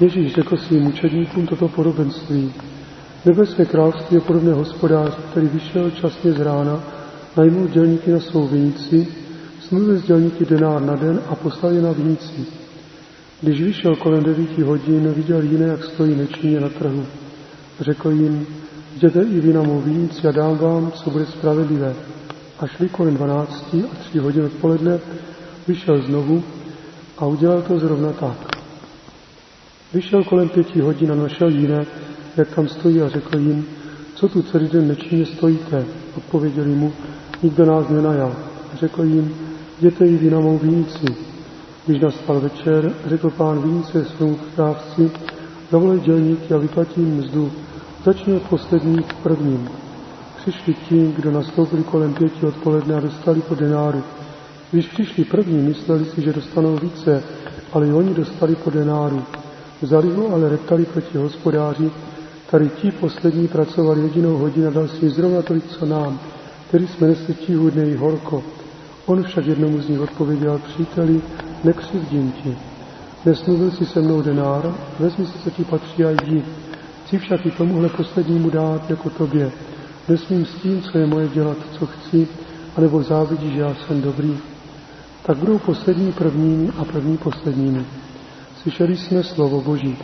Ježíš řekl svým učedníkům toto podobenství. Nebeské království je podobné hospodáři, který vyšel časně z rána, najmul dělníky na svou vinici, smluvil s dělníky denár na den a poslal je na vinici. Když vyšel kolem 9 hodin, viděl jiné, jak stojí nečinně na trhu. Řekl jim, jděte i vy na mou vinici a dám vám, co bude spravedlivé. A šli kolem 12 a 3 hodin odpoledne, vyšel znovu a udělal to zrovna tak. Vyšel kolem 5 hodin a našel jiné, jak tam stojí a řekl jim, co tu celý den nečinně stojíte. Odpověděli mu, nikdo nás nenajal. Řekl jim, jděte i vy na mou vinici. Když nastal večer, řekl pán vinice svému správci, zavolej dělníky a vyplatí jim mzdu. Začni od posledních k prvním. Přišli ti, kdo nastoupili kolem 5 odpoledne a dostali po denáru. Když přišli první, mysleli si, že dostanou více, ale i oni dostali po denáru. Vzali ho, ale reptali proti hospodáři, tady ti poslední pracovali 1 hodinu a dal si zrovna tolik, co nám, který jsme nesli tíhudné i horko. On však jednomu z nich odpověděl, příteli, nekřivdím ti. Nesmluvil si se mnou denár, vezmi si, co ti patří a jdi. Chci však i tomuhle poslednímu dát jako tobě. Nesmím s tím, co je moje, dělat, co chci, anebo závidí, že já jsem dobrý. Tak budou poslední prvními a první posledními. Slyšeli jsme slovo Boží.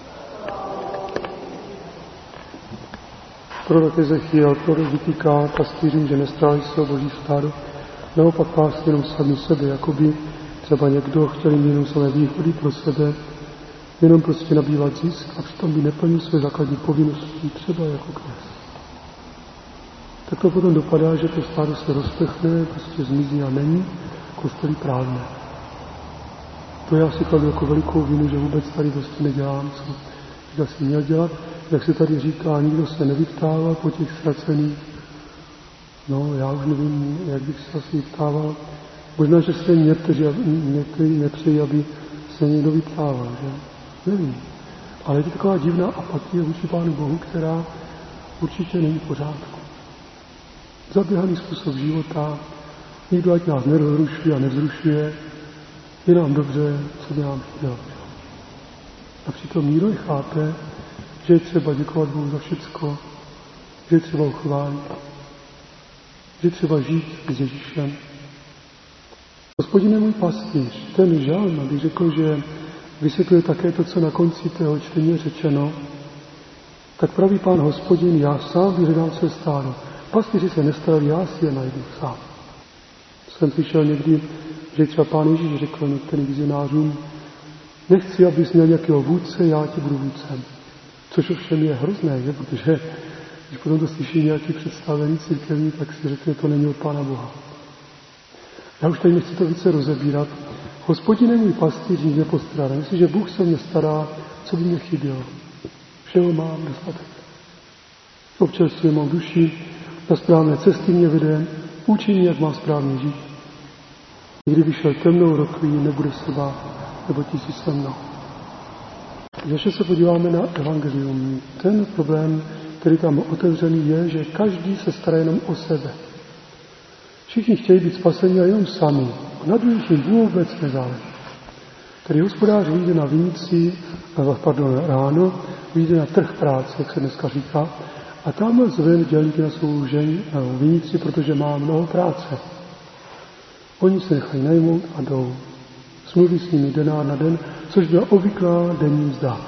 Prorok Ezechiel vytýká pastýřům, že nestráží se o Boží stádo, naopak pást jenom sami sebe, jakoby třeba někdo chtěl jim jenom samé výhody pro sebe, jenom prostě nabývat zisk a přitom by neplnil své základní povinnosti, třeba jako kněz. Tak to potom dopadá, že to stádo se rozpechne, prostě zmizí a není, kostelí prázdné. To já si kladu jako velikou vinu, že vůbec tady dosti nedělám, co bych asi měl dělat. Jak se tady říká, nikdo se nevyptával po těch ztracených. No, já už nevím, jak bych se asi vyptával. Možná, že se někteří nepřejí, aby se někdo vyptával, že? Nevím. Ale je to taková divná apatie vůči Pánu Bohu, která určitě není v pořádku. Zaběhaný způsob života, nikdo ať nás nerozrušuje a nevzrušuje, je nám dobře, co by nám chtěl. A přitom nikdo nechápe, že je třeba děkovat Bohu za všecko, že je třeba uchválit, že je třeba žít s Ježíšem. Hospodin je můj pastýř, ten žalm, abych řekl, že vysvětluje také to, co na konci tého čtení je řečeno, tak praví Pán Hospodin, já sám vyhledám své stádo. Pastýři se nestarali, já si je najdu sám. Jsem slyšel někdy, že třeba Pán Ježíš řekl některým vizionářům, nechci, abys měl nějakého vůdce, já ti budu vůdcem. Což ovšem je hrozné, že? Protože když potom to slyší nějaký představený církevní, tak si řekne, to není od Pána Boha. Já už tady nechci to více rozebírat. Hospodin je můj pastýř, nic nepostrádá. Myslím, že Bůh se mě stará, co by mě chybělo. Všeho mám dostatek. Občerstvuje mou duši, na správné cesty mě vede, učí mě, jak mám správně žít. Kdyby šel temnou rokví, nebude se bát, nebo ti jsi se mnou. Ještě se podíváme na evangelium. Ten problém, který tam otevřený je, že každý se stará jenom o sebe. Všichni chtějí být spaseni a jenom sami. A na druhých jim vůbec nezáleží. Tedy hospodář vyjde na vinici, ráno, vyjde na trh práce, jak se dneska říká, a tam zve dělníky na svou vinici, protože má mnoho práce. Oni se nechají najmout a jdou. Smluví s nimi denár na den, což byla obvyklá denní mzda.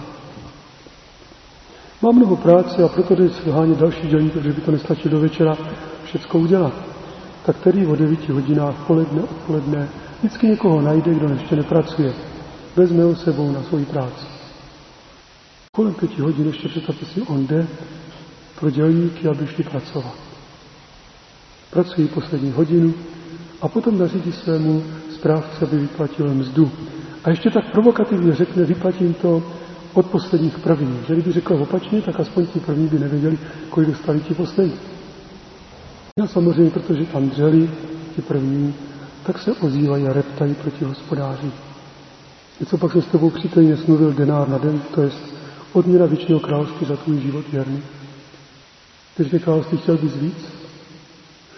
Má mnoho práce a proto jde shánět další dělníky, protože by to nestačilo do večera všecko udělat. Tak který o 9 hodinách odpoledne vždycky někoho najde, kdo ještě nepracuje. Vezme ho sebou na svoji práci. Kolem 5 hodin ještě představte si, on jde pro dělníky, aby šli pracovat. Pracují poslední hodinu a potom nařídí svému správci, aby vyplatil mzdu. A ještě tak provokativně řekne, vyplatím to od posledních prvních. Že kdyby řekl opačně, tak aspoň ti první by nevěděli, kolik dostali ti poslední. No samozřejmě, protože tam dřeli ti první, tak se ozývají a reptají proti hospodáři. Něco pak jsem s tebou příteli nesmluvil denár na den, to jest odměna věčného království za tvůj život věrný. Když království chtěl bys víc?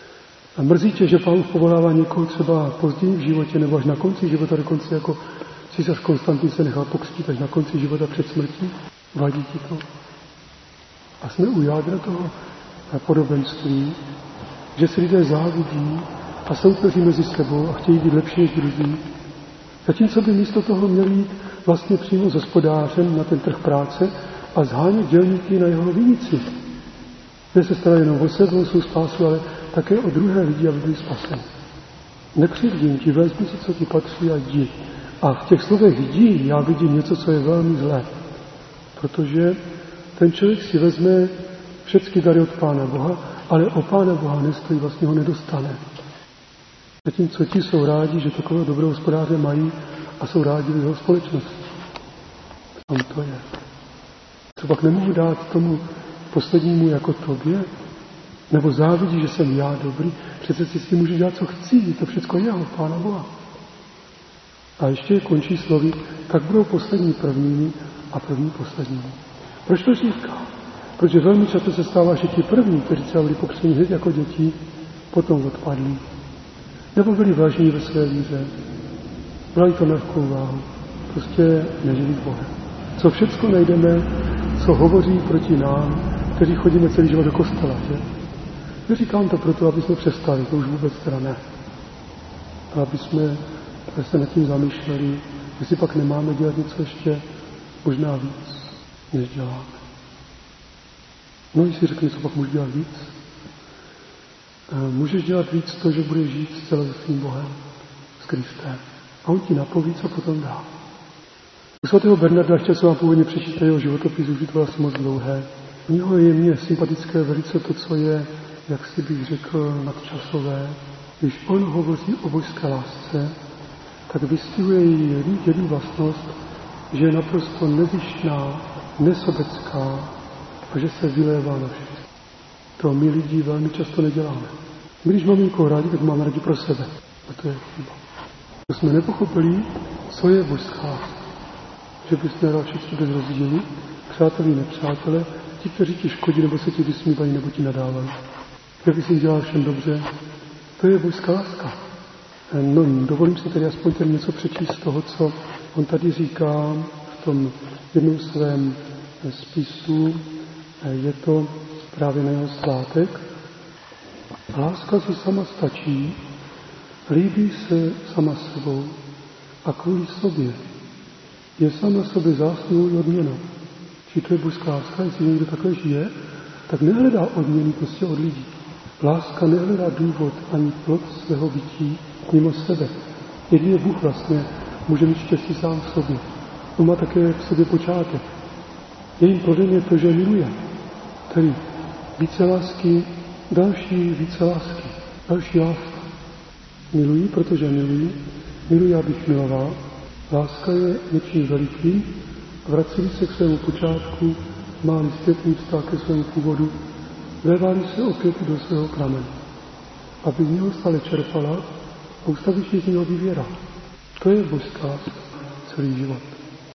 A mrzí tě, že Pán povolává někoho třeba později v životě nebo až na konci života, dokonce jako Císař Konstantin se nechal pokřtít až na konci života před smrtí. Vadí ti to? A jsme u jádra toho podobenství, že si lidé závidí a soupeří mezi sebou a chtějí být lepší než druzí. Zatímco by místo toho měli jít vlastně přímo s hospodářem na ten trh práce a zhánět dělníky na jeho vinici. Ne se stará jenom o sebe, o svou spásu, ale také o druhé lidi, aby byli spaseni. Nekřivdím ti, vezmi si, co ti patří a jdi. A v těch slovech jdi já vidím něco, co je velmi zlé. Protože ten člověk si vezme všechny dary od Pána Boha, ale o Pána Boha nestojí, vlastně ho nedostane. Zatímco ti jsou rádi, že takového dobrého hospodáře mají a jsou rádi v jeho společnosti. Tam to je. Co pak nemohu dát tomu poslednímu jako tobě? Nebo závidí, že jsem já dobrý? Přece si s tím můžu dělat, co chci. Je to všechno jeho, Pána Boha. A ještě končí slovy, tak budou poslední prvními a první posledními. Proč to říká? Protože velmi často se stává, že ti první, kteří třeba byli pokřtěni hned jako děti, potom odpadli. Nebo byli vážní ve své víře. Brali to lehkou váhu. Prostě nežili Bohem. Co všecko najdeme, co hovoří proti nám, kteří chodíme celý život do kostela, že? Neříkám to proto, aby jsme přestali, to už vůbec teda ne. A aby jsme se nad tím zamýšleli, jestli pak nemáme dělat něco ještě možná víc, než děláme. No, jestli řekne, co pak můžu dělat víc? Můžeš dělat víc to, že budeš žít zcela se svým Bohem, s Kristem. A on ti napoví, co potom dá. U svatého Bernarda, chtěl jsem vám původně přečíst jeho životopis, už to asi moc dlouhé. U něho je mně sympatické velice to, co je, jak si bych řekl, nadčasové. Když on hovoří o božské lásce, tak vystihuje její jednu vlastnost, že je naprosto nezištná, nesobecká a že se vylévá na všechno. To my lidi velmi často neděláme. My, když máme někoho rádi, tak máme rádi pro sebe. A to je chyba. To jsme nepochopili, co je božská láska. Že bys nedal všichni bez rozdílu, přátelé, nepřátelé, ti, kteří ti škodí, nebo se ti vysmívají, nebo ti nadávají. Že bys jim dělal všem dobře. To je božská láska. No, dovolím si tedy aspoň tady něco přečíst z toho, co on tady říká v tom jednom svém spisu. Je to právě na jeho svátek. Láska si sama stačí, líbí se sama sebou a kvůli sobě je sama sobě zásluhou i odměnou. Či to je božská láska, jestli někdo takhle žije, tak nehledá odměny prostě od lidí. Láska nehledá důvod ani plod svého bytí mimo sebe. Jedině Bůh vlastně může mít štěstí sám v sobě. On má také v sobě počátek. Jejím plodem je to, že miluje. Tedy více lásky, další více lásky, další láska. Miluji, protože miluji, abych miloval. Láska je něčím velikým, vrací se k svému počátku, mám zpětný vztah ke svému původu, vévá se opět do svého pramene, aby z něho stále čerpala a ustavičně z něho vyvěrala. To je božská láska celý život.